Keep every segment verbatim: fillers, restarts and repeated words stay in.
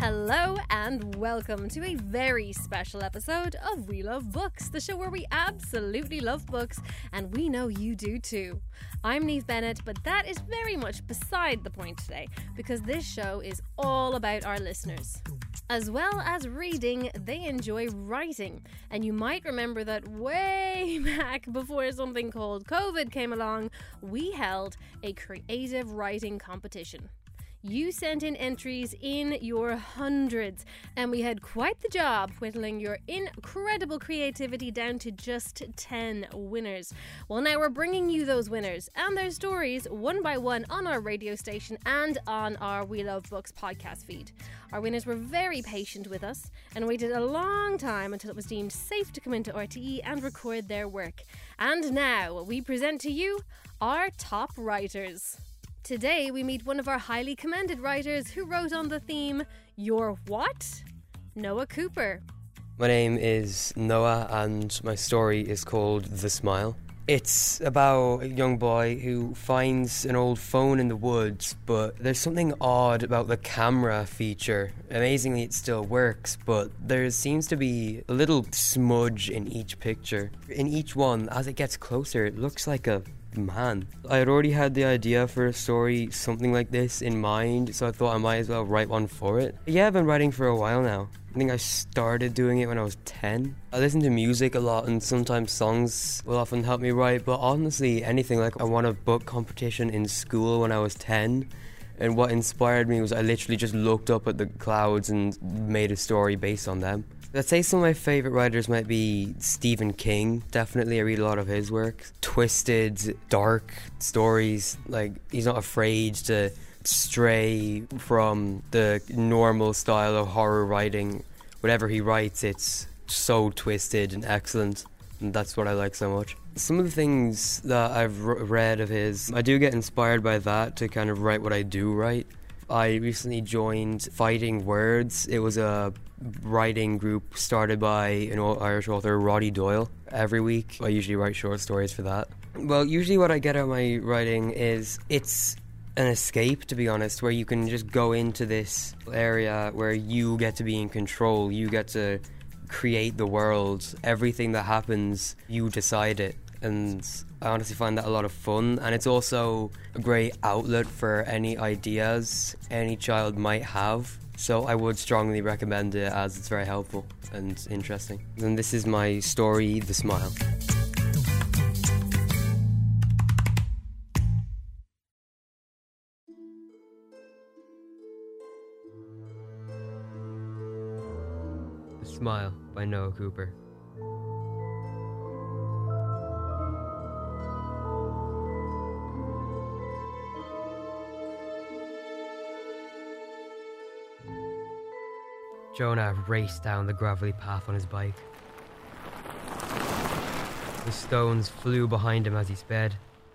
Hello and welcome to a very special episode of We Love Books, the show where we absolutely love books, and we know you do too. I'm Niamh Bennett, but that is very much beside the point today, because this show is all about our listeners. As well as reading, they enjoy writing, and you might remember that way back before something called COVID came along, we held a creative writing competition. You sent in entries in your hundreds, and we had quite the job whittling your incredible creativity down to just ten winners. Well, now we're bringing you those winners and their stories one by one on our radio station and on our We Love Books podcast feed. Our winners were very patient with us and waited a long time until it was deemed safe to come into R T E and record their work. And now we present to you our top writers. Today we meet one of our highly commended writers who wrote on the theme, Your What? Noah Cooper. My name is Noah and my story is called The Smile. It's about a young boy who finds an old phone in the woods, but there's something odd about the camera feature. Amazingly, it still works, but there seems to be a little smudge in each picture. In each one, as it gets closer, it looks like a man. I had already had the idea for a story, something like this, in mind, so I thought I might as well write one for it. Yeah, I've been writing for a while now. I think I started doing it when I was ten. I listen to music a lot, and sometimes songs will often help me write, but honestly, anything. Like, I won a book competition in school when I was ten, and what inspired me was I literally just looked up at the clouds and made a story based on them. I'd say some of my favourite writers might be Stephen King. Definitely, I read a lot of his work. Twisted, dark stories. Like, he's not afraid to stray from the normal style of horror writing. Whatever he writes, it's so twisted and excellent, and that's what I like so much. Some of the things that I've r- read of his, I do get inspired by that to kind of write what I do write. I recently joined Fighting Words. It was a writing group started by an Irish author, Roddy Doyle. Every week I usually write short stories for that. Well, usually what I get out of my writing is it's an escape, to be honest, where you can just go into this area where you get to be in control. You get to create the world. Everything that happens, you decide it. And I honestly find that a lot of fun, and it's also a great outlet for any ideas any child might have. So I would strongly recommend it, as it's very helpful and interesting. And this is my story, The Smile. The Smile by Noah Cooper. Jonah raced down the gravelly path on his bike. The stones flew behind him as he sped.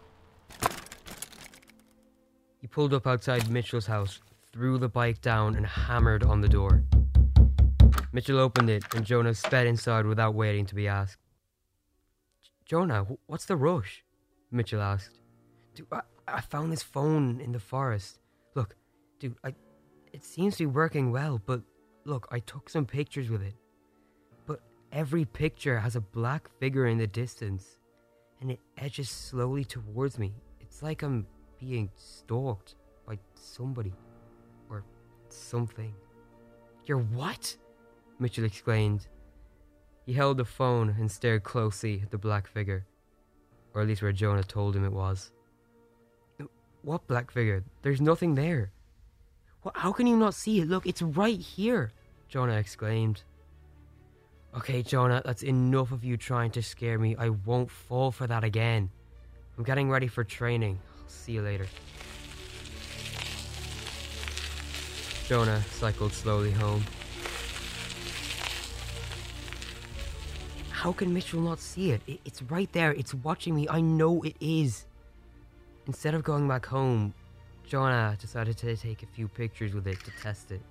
He pulled up outside Mitchell's house, threw the bike down and hammered on the door. Mitchell opened it and Jonah sped inside without waiting to be asked. "Jonah, what's the rush?" Mitchell asked. "Dude, I, I found this phone in the forest. Look, dude, I, it seems to be working well, but look, I took some pictures with it. But every picture has a black figure in the distance, and it edges slowly towards me. It's like I'm being stalked by somebody, or something." "You're what?" Mitchell exclaimed. He held the phone and stared closely at the black figure, or at least where Jonah told him it was. "What black figure? There's nothing there." "What? How can you not see it? Look, it's right here," Jonah exclaimed. "Okay, Jonah, that's enough of you trying to scare me. I won't fall for that again. I'm getting ready for training. I'll see you later." Jonah cycled slowly home. How can Mitchell not see it? it? It's right there. It's watching me. I know it is. Instead of going back home, Jonah decided to take a few pictures with it to test it.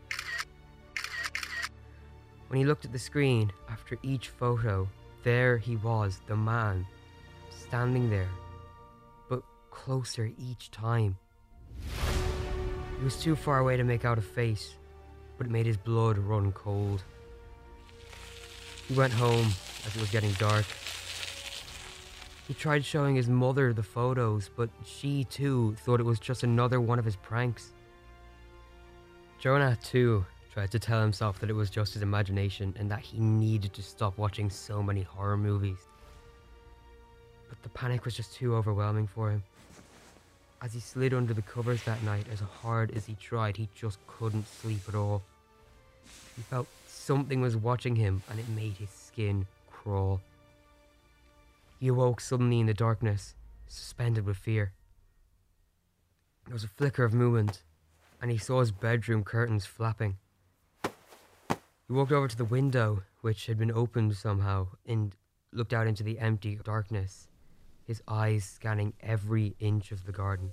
When he looked at the screen, after each photo, there he was, the man, standing there, but closer each time. He was too far away to make out a face, but it made his blood run cold. He went home as it was getting dark. He tried showing his mother the photos, but she too thought it was just another one of his pranks. Jonah too tried to tell himself that it was just his imagination and that he needed to stop watching so many horror movies. But the panic was just too overwhelming for him. As he slid under the covers that night, as hard as he tried, he just couldn't sleep at all. He felt something was watching him and it made his skin crawl. He awoke suddenly in the darkness, suspended with fear. There was a flicker of movement, and he saw his bedroom curtains flapping. He walked over to the window, which had been opened somehow, and looked out into the empty darkness, his eyes scanning every inch of the garden.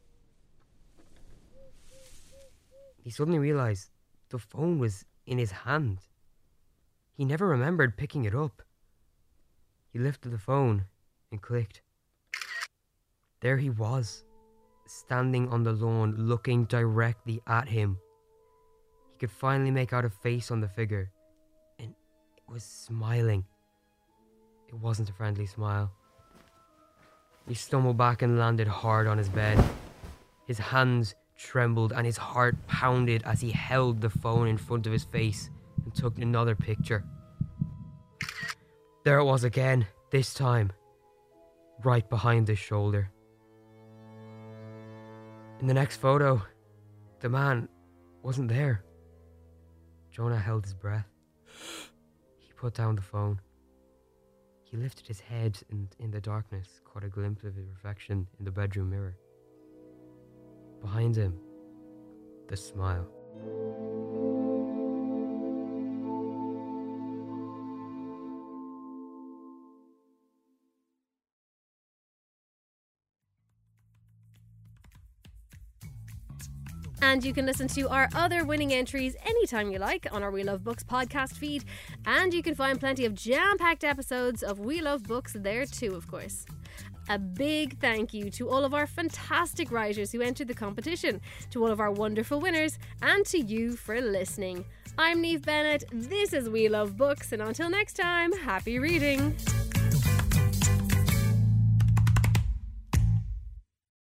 He suddenly realized the phone was in his hand. He never remembered picking it up. He lifted the phone and clicked. There he was, standing on the lawn, looking directly at him. He could finally make out a face on the figure, and it was smiling. It wasn't a friendly smile. He stumbled back and landed hard on his bed. His hands trembled and his heart pounded as he held the phone in front of his face and took another picture. There it was again, this time, right behind his shoulder. In the next photo, the man wasn't there. Jonah held his breath. He put down the phone. He lifted his head and, in the darkness, caught a glimpse of his reflection in the bedroom mirror. Behind him, the smile. And you can listen to our other winning entries anytime you like on our We Love Books podcast feed. And you can find plenty of jam-packed episodes of We Love Books there too, of course. A big thank you to all of our fantastic writers who entered the competition, to all of our wonderful winners, and to you for listening. I'm Niamh Bennett, this is We Love Books, and until next time, happy reading!